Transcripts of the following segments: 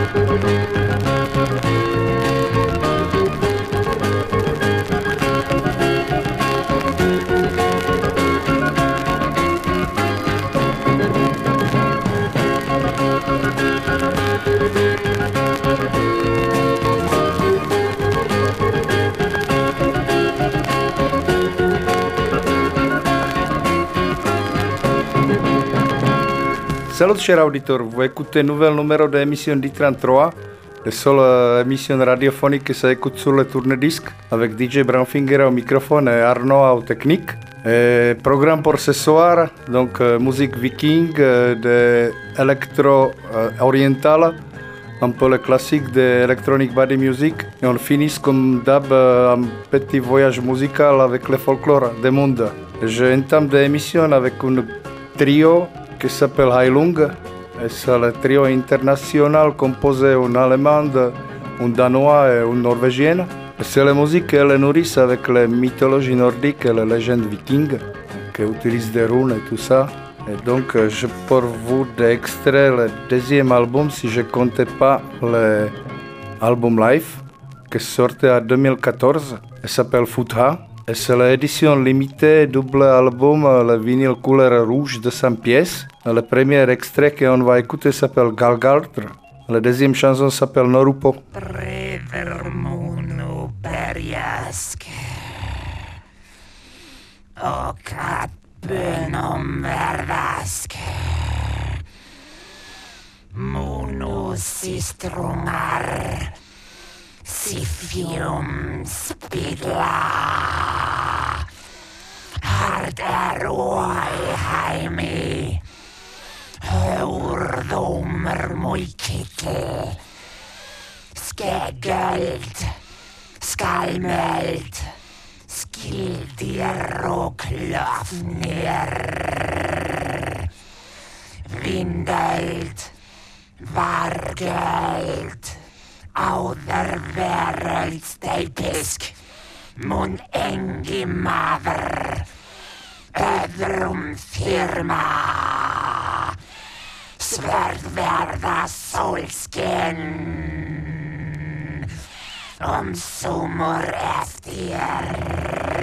Salut chers auditeurs, vous écoutez un nouvel numéro de l'émission D33, la seule émission radiophonique qui s'écoute sur le tourne-disque, avec DJ Brownfinger au microphone et Arnaud au technique. Et programme pour ce soir, donc musique viking, de électro orientale, un peu le classique de electronic body music, et on finit comme d'hab un petit voyage musical avec le folklore du monde. Je entame l'émission avec un trio qui s'appelle Heilung. C'est le trio international composé en allemand, en danois et en norvégien. C'est la musique qui est nourrie avec la mythologie nordique et les légendes vikings, qui utilisent des runes et tout ça. Et donc, je pour vous d'extraire le deuxième album, si je ne comptais pas l'album live, qui sortait en 2014. Il s'appelle Futha. Et c'est l'édition limitée double album, le vinyle couleur rouge de 100 pièces. Le premier extrait qu'on va écouter s'appelle Galgardr. La deuxième chanson s'appelle Norupo. Prevermunu berjask. Okat bönum verdask. Munu sistrungar. Sifium spidla. Hard heimi. Hördommer kittel. Skegelt. Skalmelt. Skildir och klöfner. Vindelt. Vargelt. Auðerveröldsteipisk, mun engi maður, öðrum firma. Svörðverða sólskin, sumur eftir.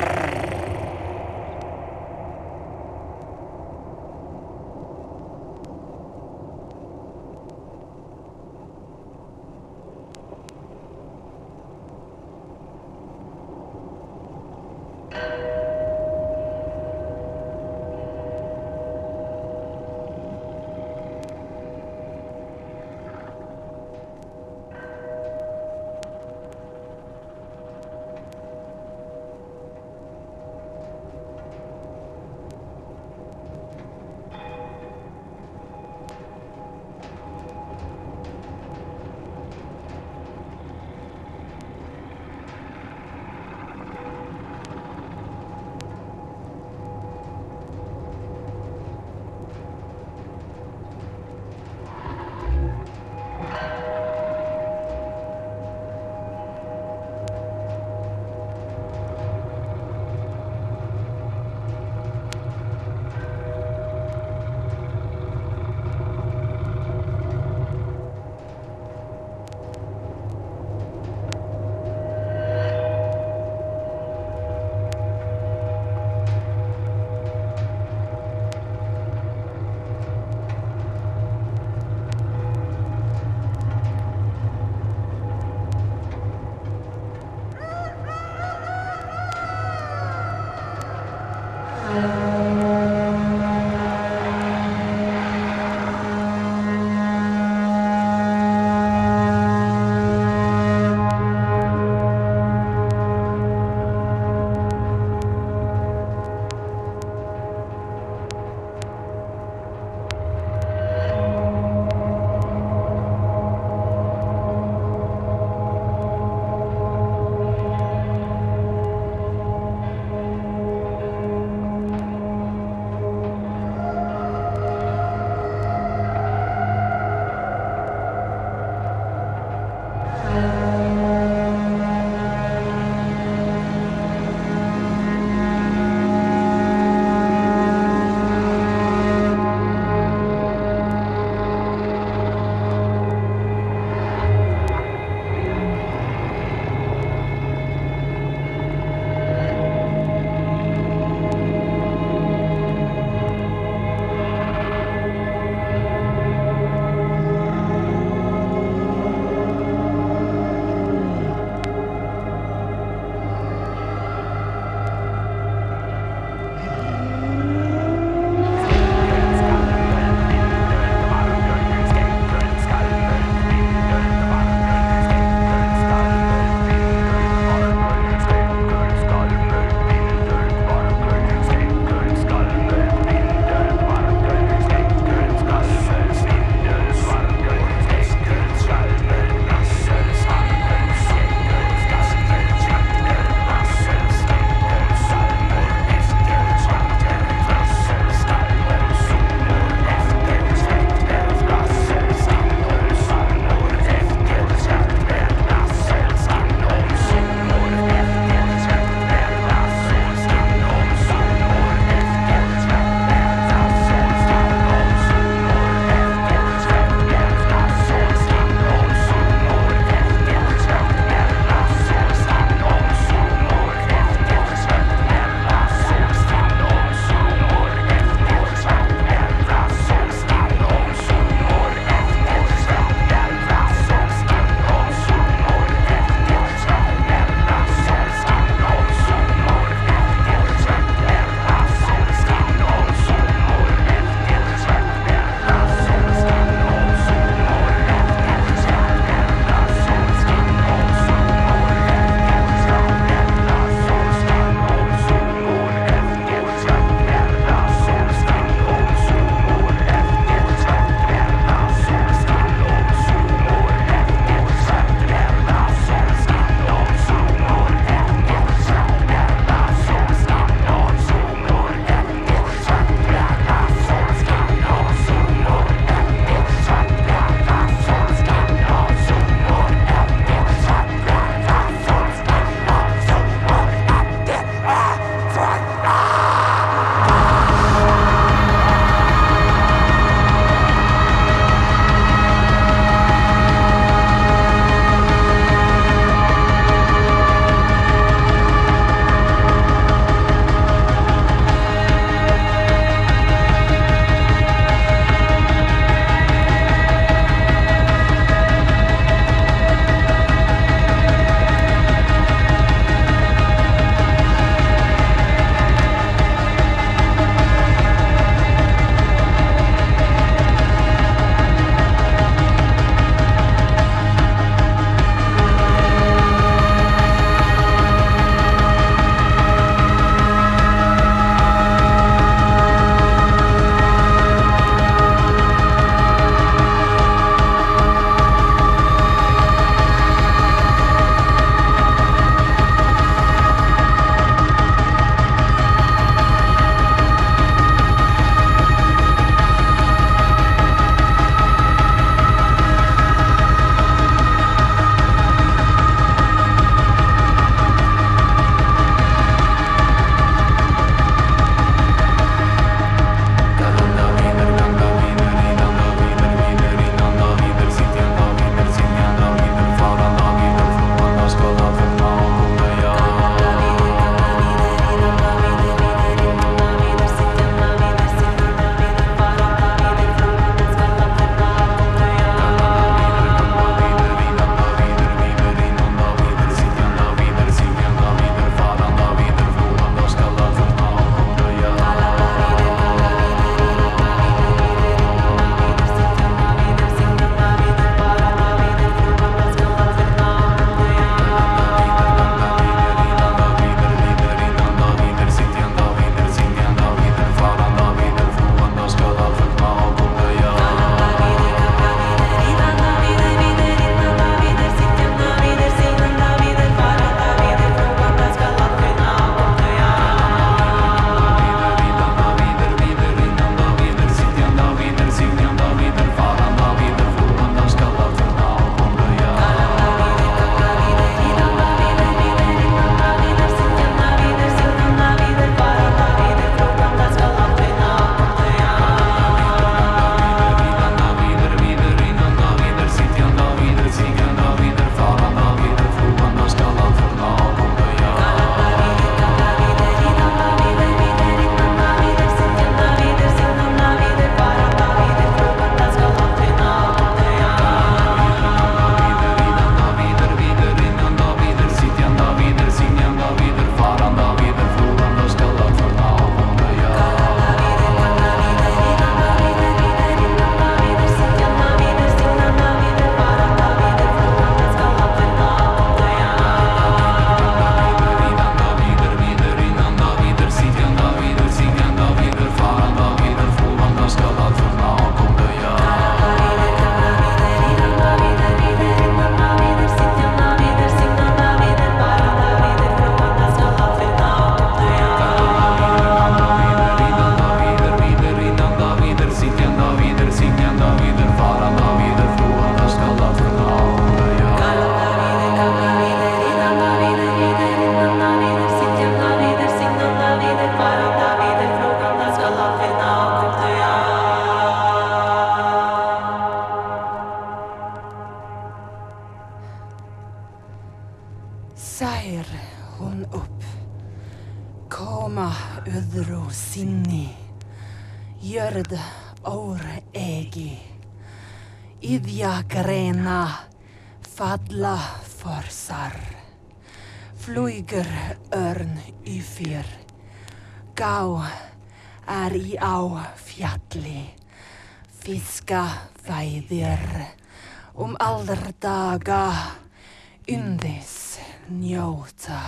Jörd or egi. Idja grena falla forsar. Flyger örn i fyr. Gau i á fjalli. Fiska fæðir alderdaga yndis njóta.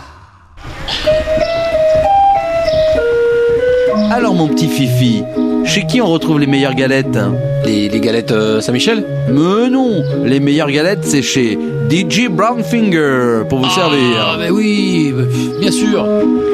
Alors mon petit Fifi, chez qui on retrouve les meilleures galettes? Les galettes Saint-Michel? Mais non, les meilleures galettes c'est chez DJ Brownfinger pour vous servir. Ah bah oui, bien sûr.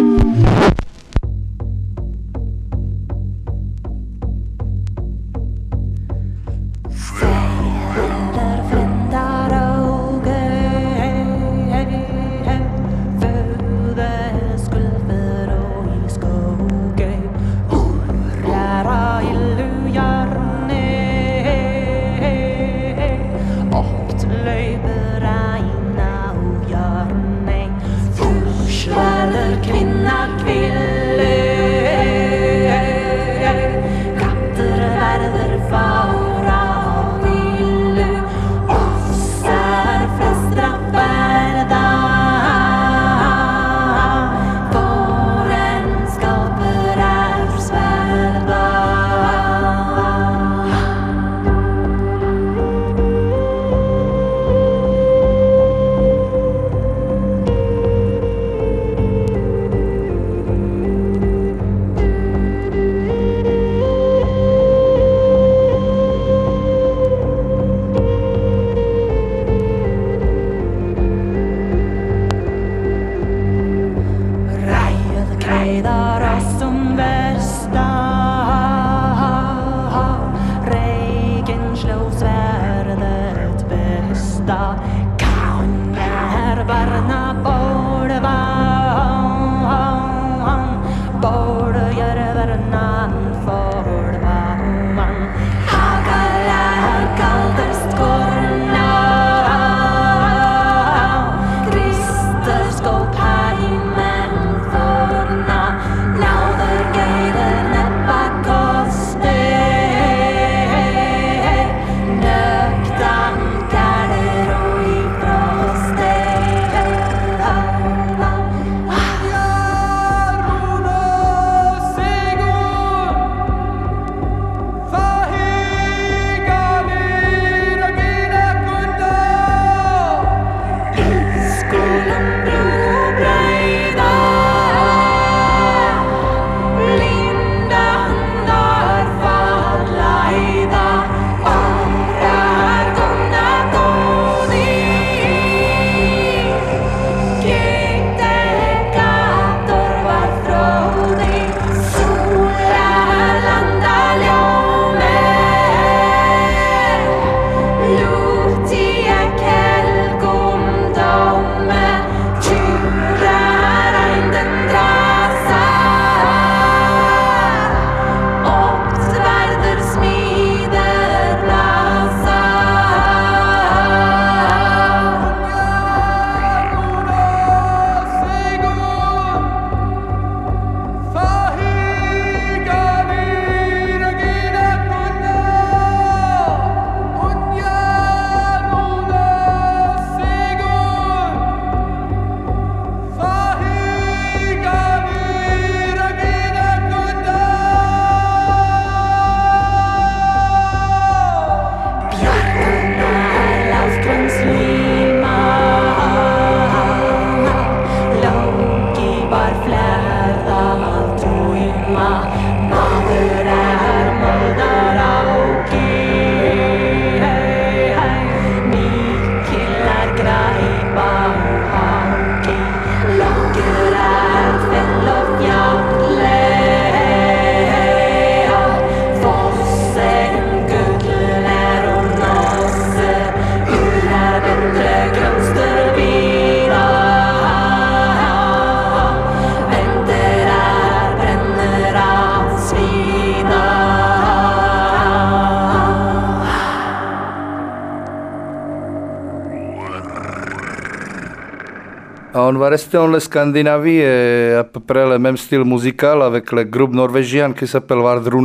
On va rester en la Scandinavie et à peu près le même style musical avec le groupe norvégien qui s'appelle Vardruna.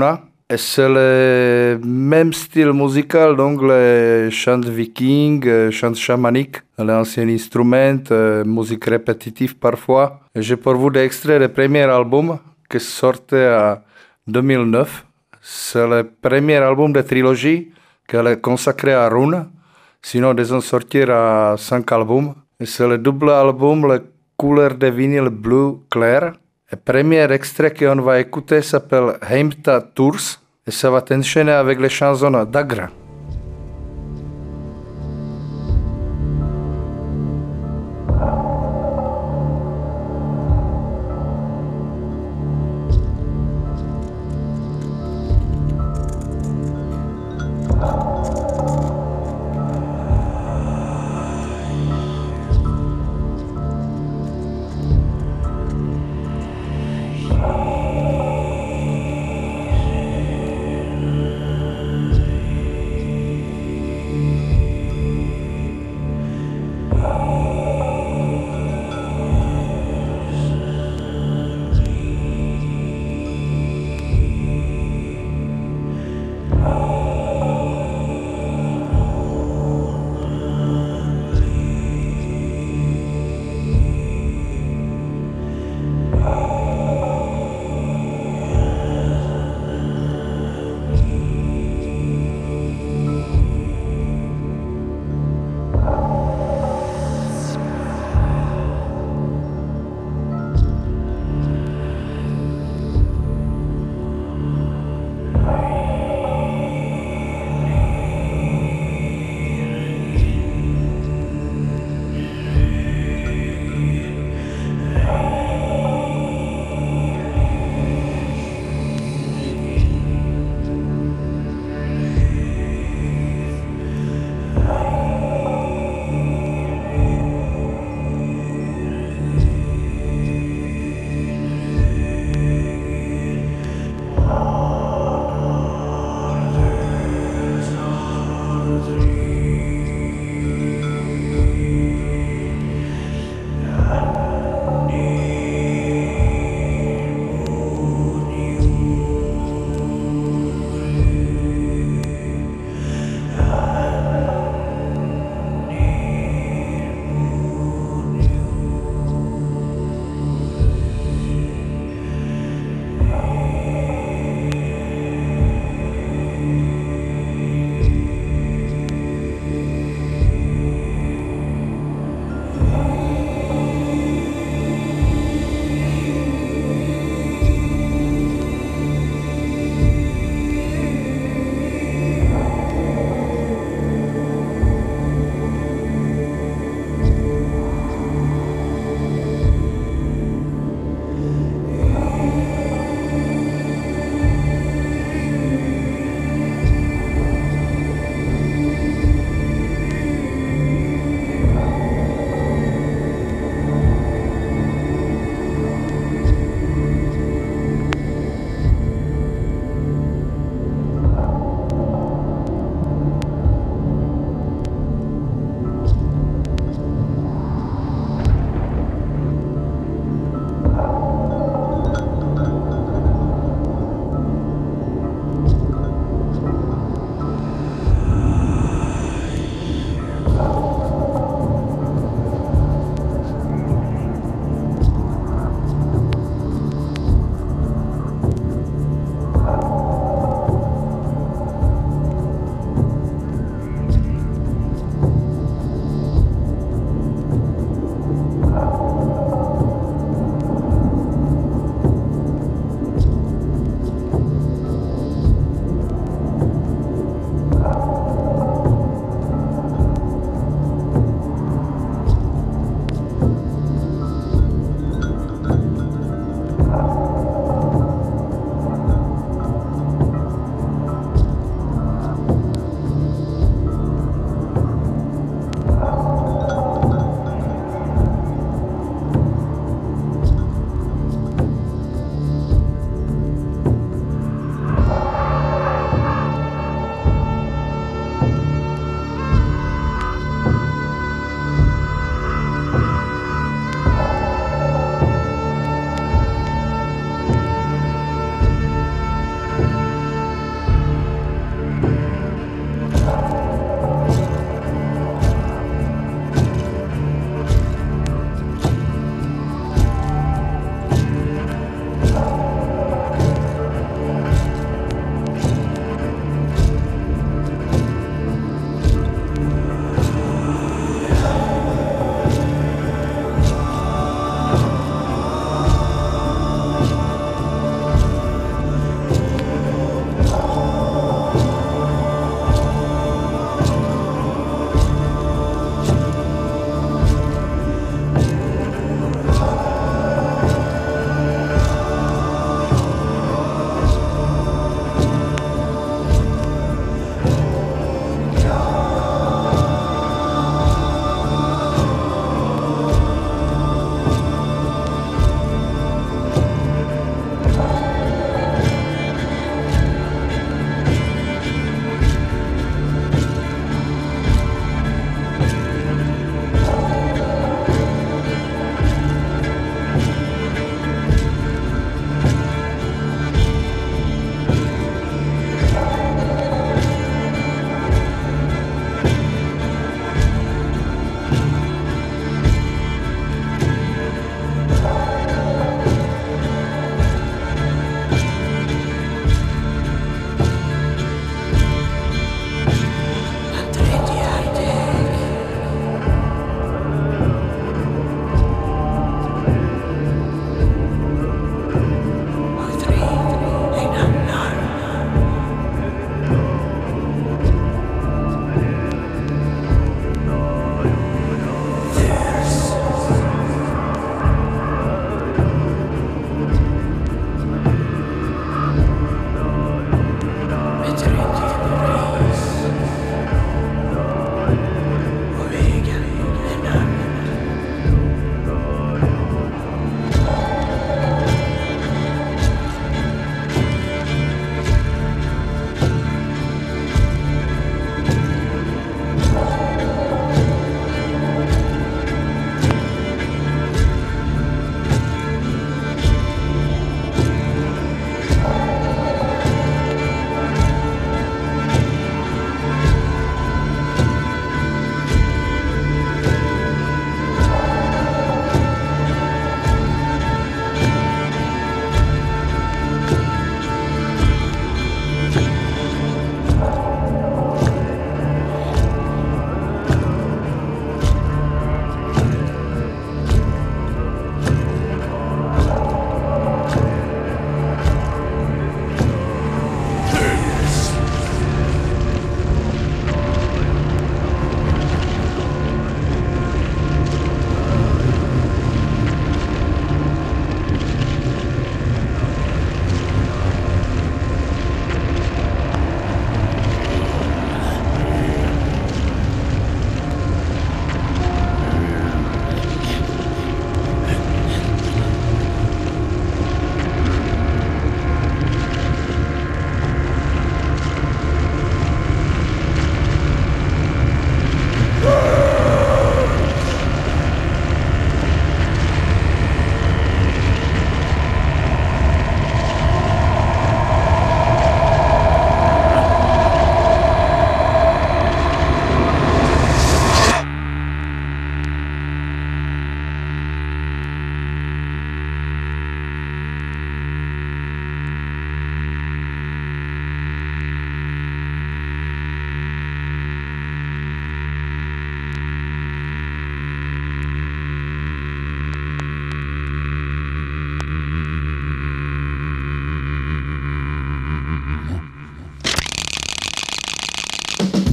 Et c'est le même style musical, donc les chants vikings, chants chamaniques, l'ancien instrument, musique répétitive parfois. Et j'ai pour vous d'extraire le premier album qui sortait en 2009. C'est le premier album de trilogie qu'elle est consacré à Rune. Sinon, ils ont sorti à 5 albums. Et c'est le double album, la couleur de vinyle bleu clair. Le premier extrait qu'on va écouter s'appelle Heimta Tours et ça va t'enchaîner avec les chansons d'Agra.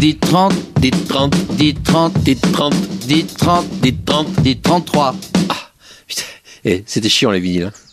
Dites 30, dites 30, dites 30, dites 30, dites 30, dites 30. dites 33. Ah, putain. Eh, c'était chiant les vinyles. Hein.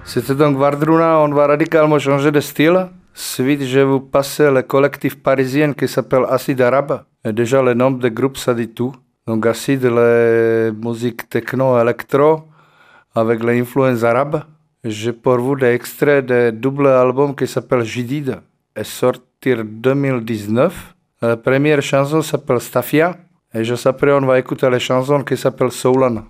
C'était donc Vardruna, on va radicalement changer de style. Suite, je vous passe le collectif parisien qui s'appelle Acid Arabe. Et déjà, le nom du groupe, ça dit tout. Donc, Acid, la musique techno-électro avec l'influence arabe. J'ai pour vous des extraits de double album qui s'appelle Jidid et sortir 2019. La première chanson s'appelle Stafia. Et juste après, on va écouter la chanson qui s'appelle Soulan.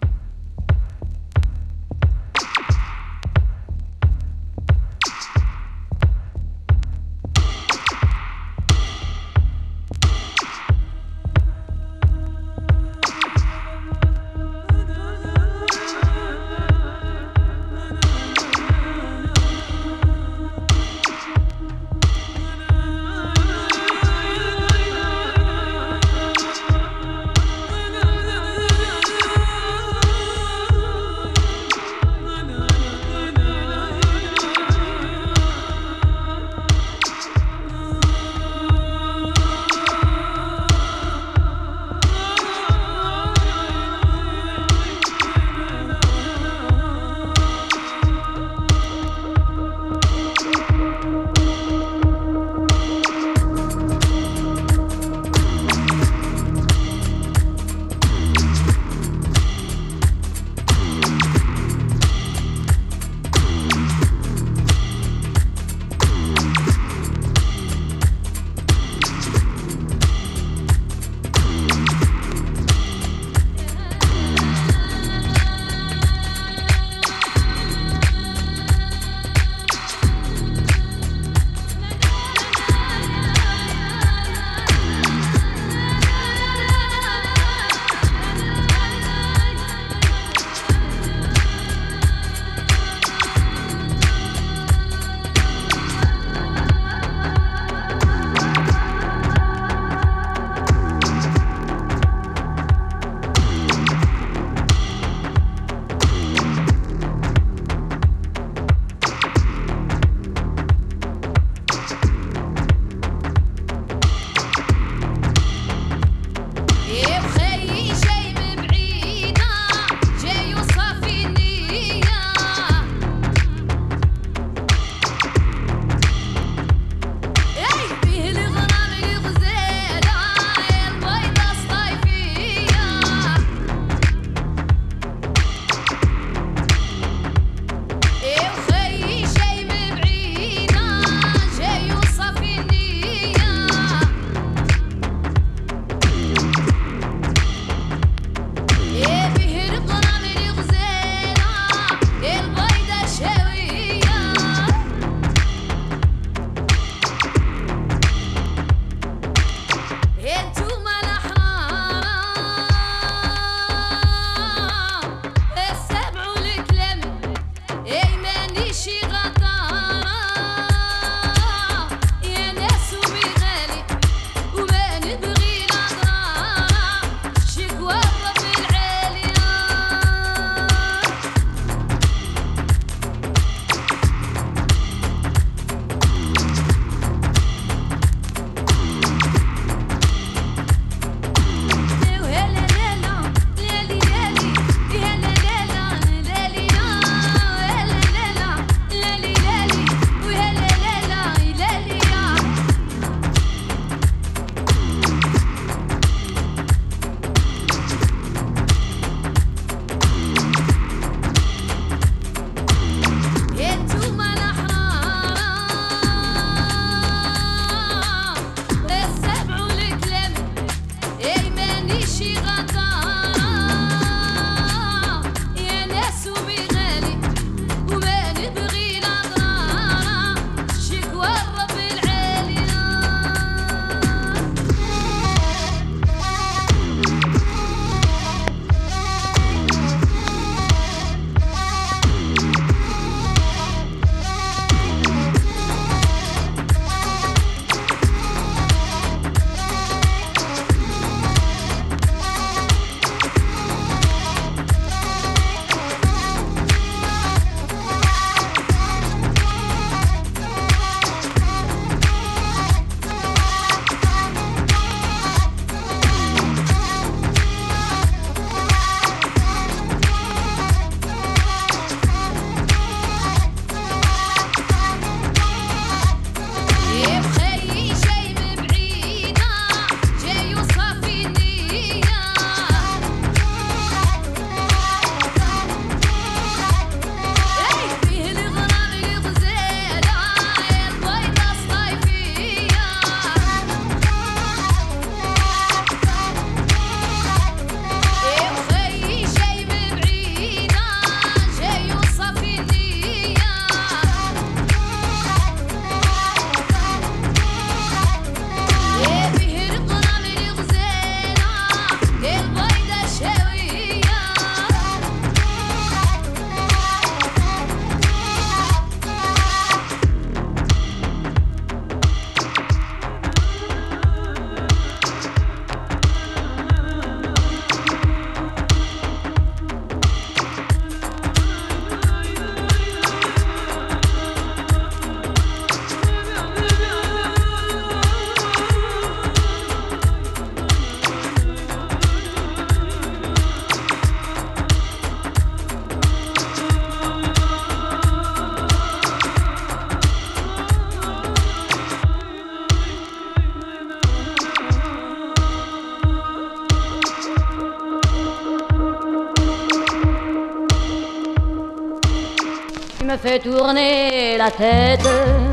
me fais tourner la tête.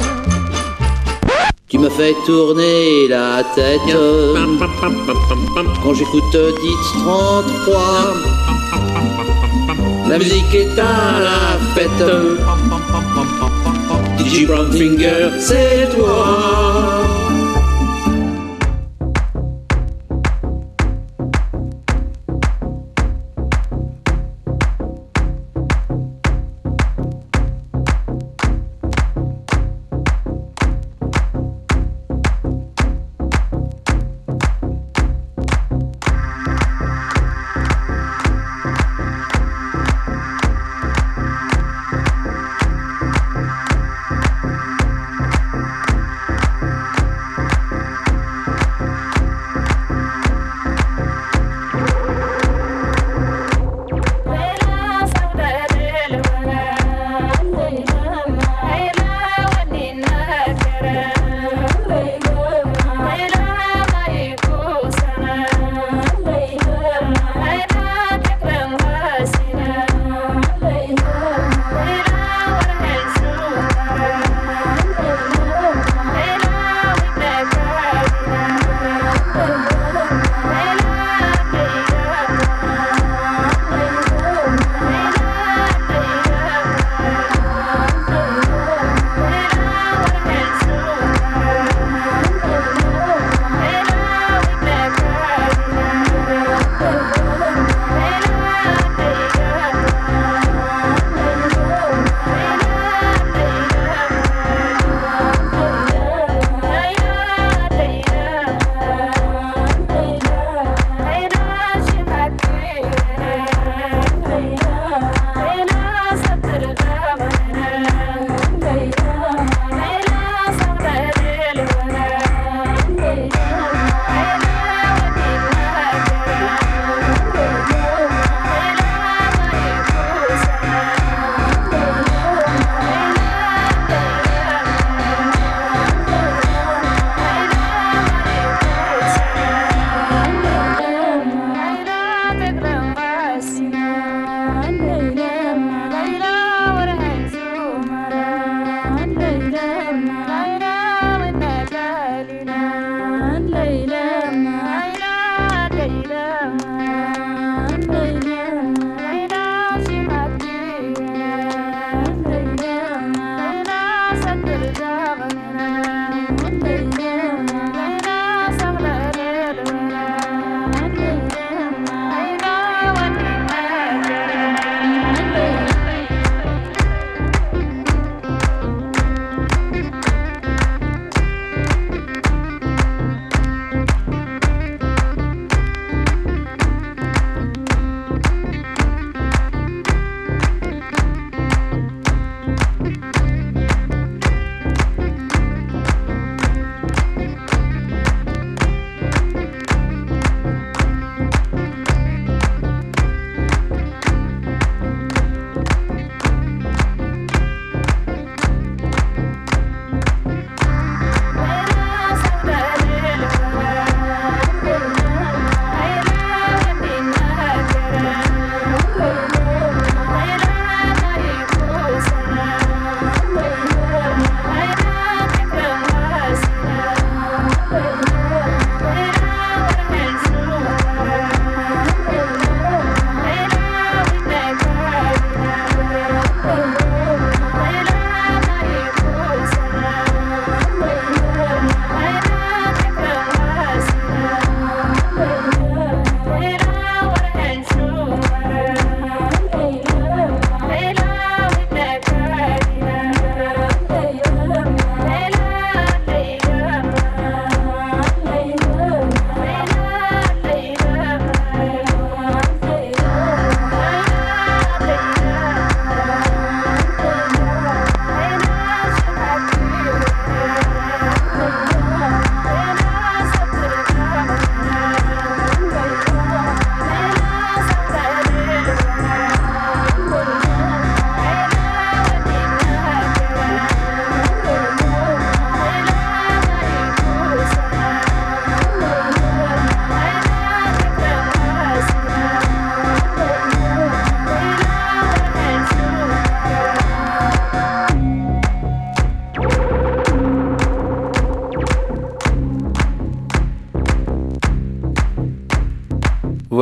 Tu me fais tourner la tête quand j'écoute Dites 33. La musique est à la fête. DJ Brownfinger, c'est toi.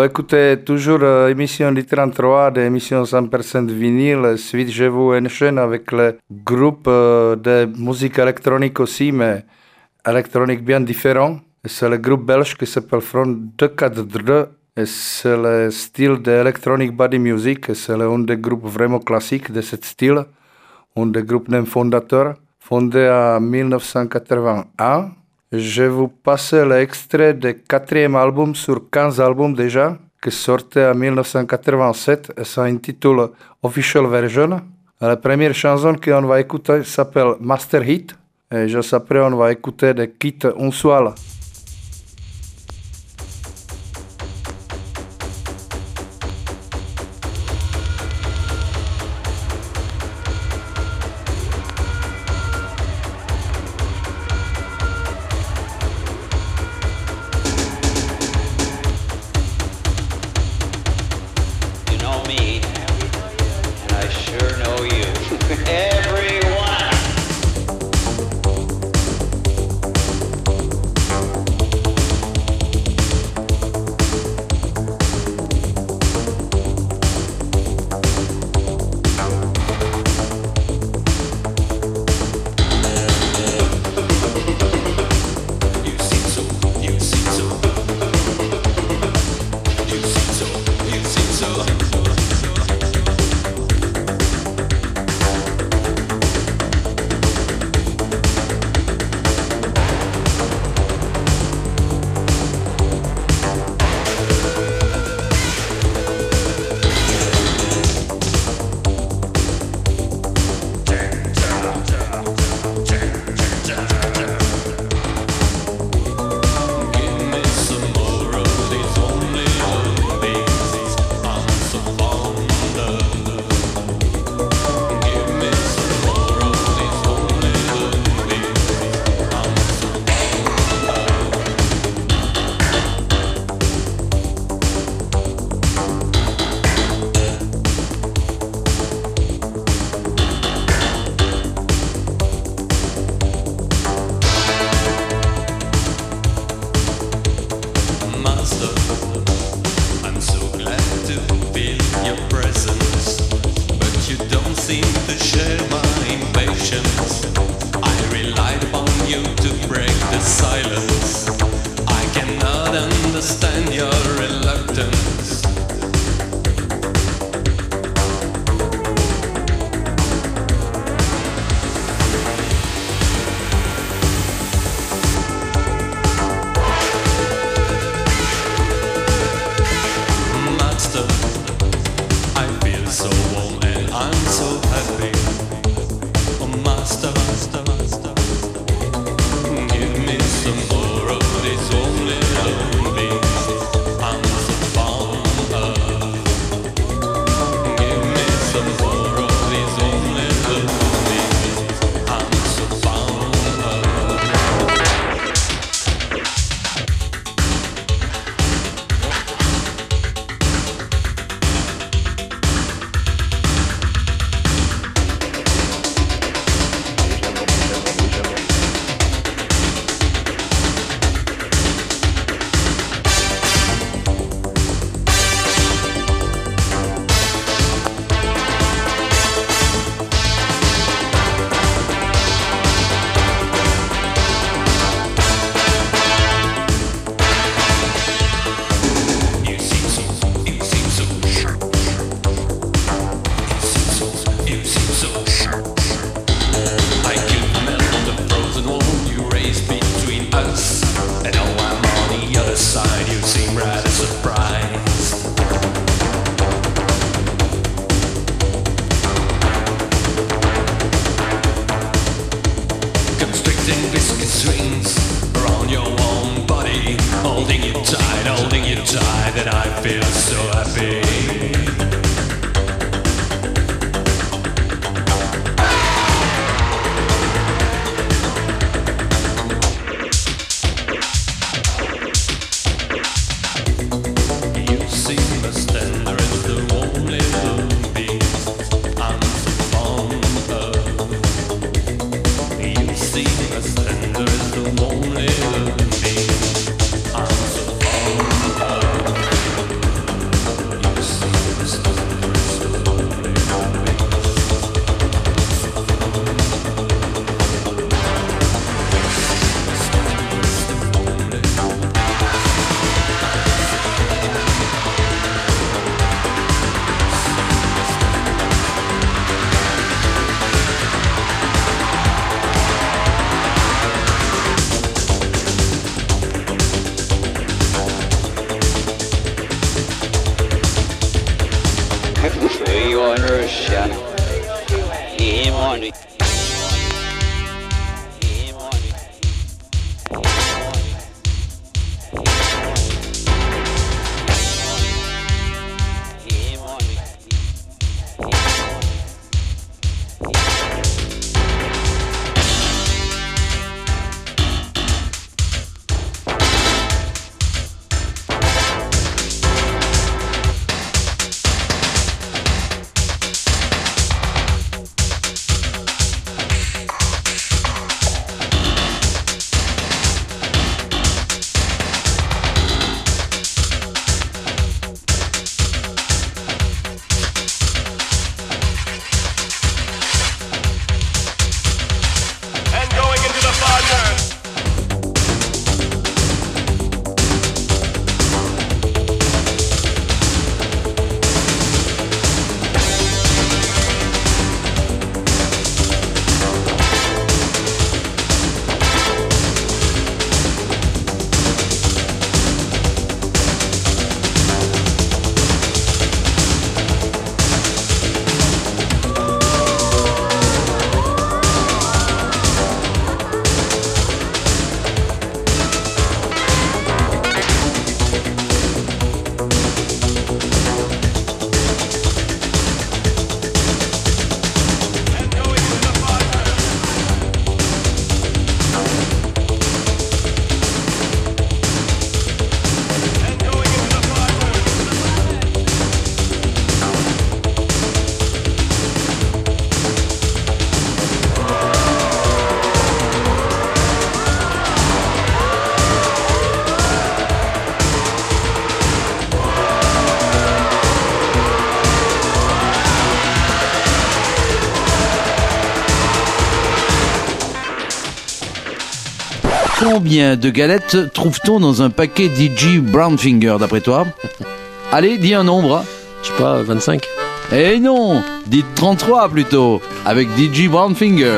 écoutez toujours émission du 33, des émissions 100% vinyle. Suite, je vous enchaîne avec le groupe de musique électronique aussi, mais électronique bien différent. C'est le groupe belge qui s'appelle Front 242. Et c'est le style de electronic body music. C'est un des groupes vraiment classiques de ce style. Un des groupes même fondateurs, fondé en 1981. Je vous passe l'extrait du 4e album sur 15 albums déjà, qui sortait en 1987 et s'intitule Official Version. La première chanson qu'on va écouter s'appelle Master Hit et juste après on va écouter de Kit Unsual. Combien de galettes trouve-t-on dans un paquet DJ Brownfinger d'après toi? Allez, dis un nombre. Je sais pas, 25. Eh non, dites 33 plutôt, avec DJ Brownfinger.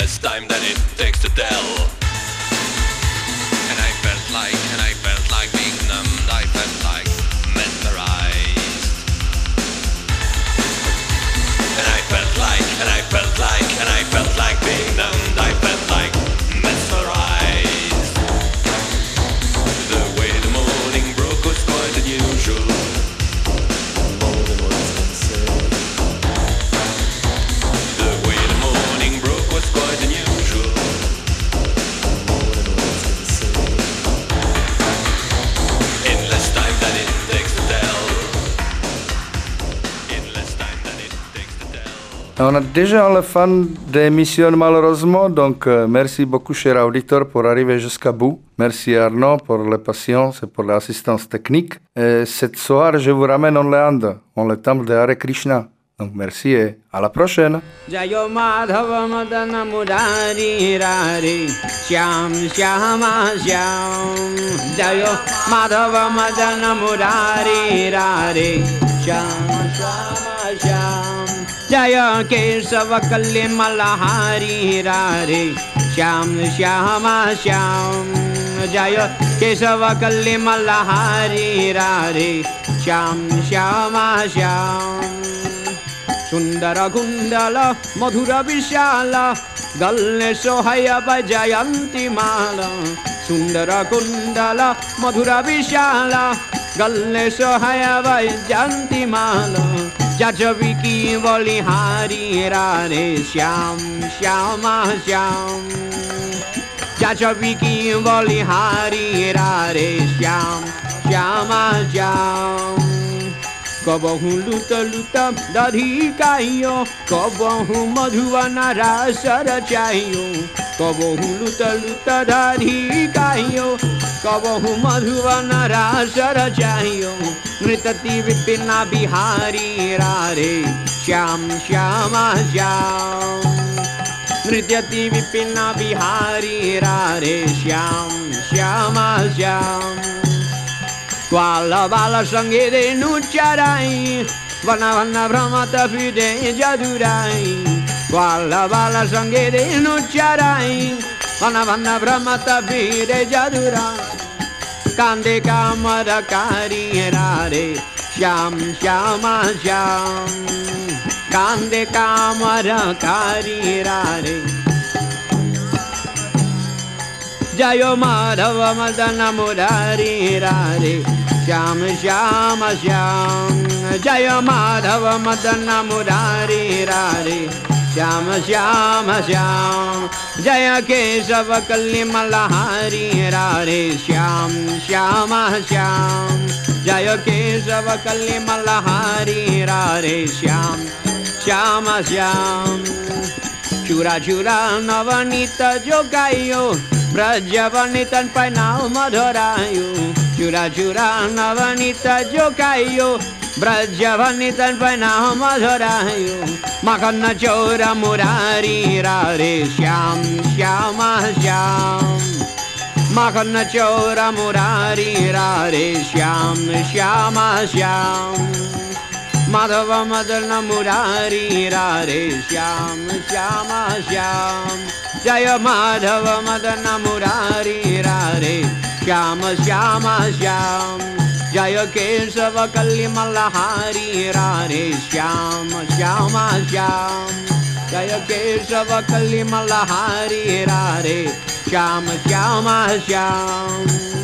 less time than it takes to tell. And I felt like being numbed, I felt like mesmerized. And I felt like being numbed, I felt like mesmerized. The way the morning broke was quite unusual. More than words can say. The way the morning broke was quite unusual. More than words can say. In less time than it takes to tell. In less time than it takes to tell. On a déjà la fin de l'émission malheureusement, donc merci beaucoup cher auditeur pour arriver jusqu'à bout. Merci Arnaud pour la patience et pour l'assistance technique. Et cette soir, je vous ramène en Léandre, en le temple de Hare Krishna. Donc merci et à la prochaine. Jayo Madhava Madana Murari Rari Shyam Shyama Shyam. Jayo Madhava Madana Murari Rari Shyam Shyama Shyam. Jaya Kesava Kalli Malahari Rari Shyam Shyama Shyam. Jaya Kesava Kalli Malahari Rari Shyam Shyama Shyam. Sundara Kundala Madhura Vishala Galle Sohaya Bajayanti Mala. Sundara Kundala Madhura Vishala Galle Sohaya Bajayanti Mala. Jajaviki Bolihari Rare Shyam Shyama Shyam. Jajaviki Bolihari Rare Shyam Shyama Shyam. Kabahu luta luta dadhi kaiyo, kabahu madhuvana rasara chahiyo. Kabahu luta luta dadhi kaiyo, kabahu madhuvana rasara chahiyo. Nritati vipina bihari rare Shyam Shyama Shyam. Nrityati vipina bihari rare Shyam Shyama Shyam. Quala bala sanghe nucciarai, vana vana brahmata fide jadurai. Quala bala sanghe nucciarai, vana vana brahmata fide jadurai. Kande kamara kari rare Shyam Shyama Shyam. Kande kamara kari rare. Jayo Madhava Madana Murari Rare Shyam Shyama Shyam. Jayo Madhava Madana Murari Rare Shyam Shyama Shyam. Jaya Kesava Kalli Malahari Rare Shyam Shyama Shyam. Jaya Kesava Kalli Malahari Rare Shyam Shyama Shyam. Chura chura navanita jogayo, Brajavanitan painao madhorayo. Chura chura navanita jogayo, Brajavanitan painao madhorayo. Makana chora murari rare Shyam Shyama Shyam. Makana chora murari rare Shyam Shyama Shyam. Madhava Madana Murari Rare Shyam Shyama Shyam. Jaya Madhava Madana Murari Rare Shyam Shyama Shyam. Jaya Kesava Kalli Malahari Rare Shyam Shyama Shyam. Jaya Kesava Kalli Malahari Rare Shyam Shyama Shyam.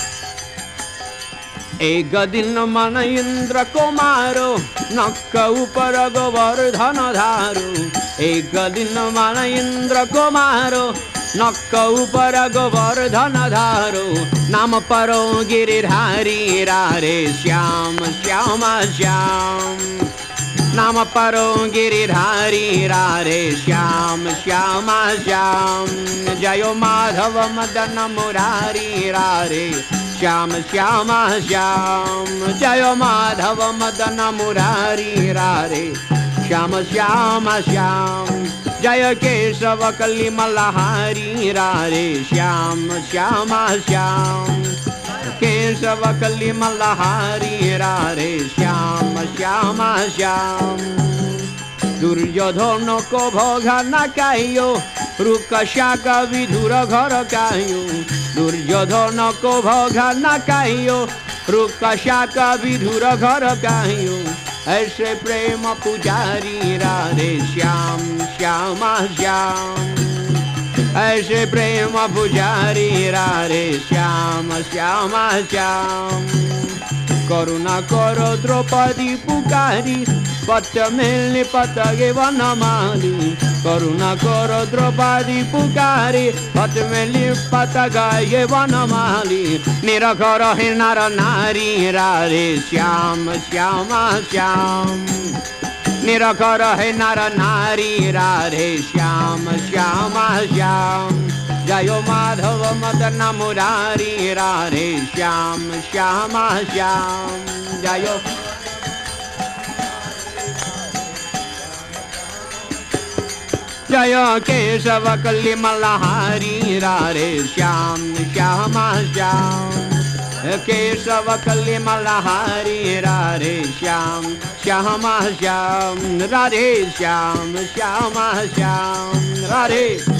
एक दिन मन इंद्र कुमारो नक्क ऊपर गोवर्धन धारो. एक दिन मन इंद्र कुमारो नक्क ऊपर गोवर्धन धारो. नाम परो गिरिधारी रारे श्याम श्याम श्याम. नाम परो गिरिधारी रारे श्याम श्याम श्याम. जयो माधव मदन मुरारी रारे श्याम श्याम श्याम. जय माधव मदन मुरारी रारे श्याम श्याम श्याम. जय केशव कलि मलहारी रारे श्याम श्याम श्याम. केशव कलि मलहारी रारे श्याम श्याम श्याम. दुर्योधन को भोग न कायो रुक शाक विधुर घर काह्यो दुर्योधन को भोगा न काह्यो रुक शाक विधुर घर काह्यो ऐसे प्रेम पुजारी राधे श्याम श्यामा श्याम ऐसे प्रेम पुजारी राधे श्याम श्यामा श्याम करुणा करो द्रौपदी पुकारी पट मिलने पतगे वनमाली करुणा करो द्रौपदी पुकारी पट मिलने पतगे वनमाली निरखर है नर नारी राधे श्याम श्यामा श्याम निरखर है नर नारी राधे श्याम श्यामा श्याम जयो माधव मदन मुरारी राधे श्याम श्यामा श्याम जयो जय केशव कली मल्हारी राधे श्याम श्यामा श्याम केशव कली मल्हारी राधे श्याम श्यामा श्याम राधे श्याम श्यामा श्याम राधे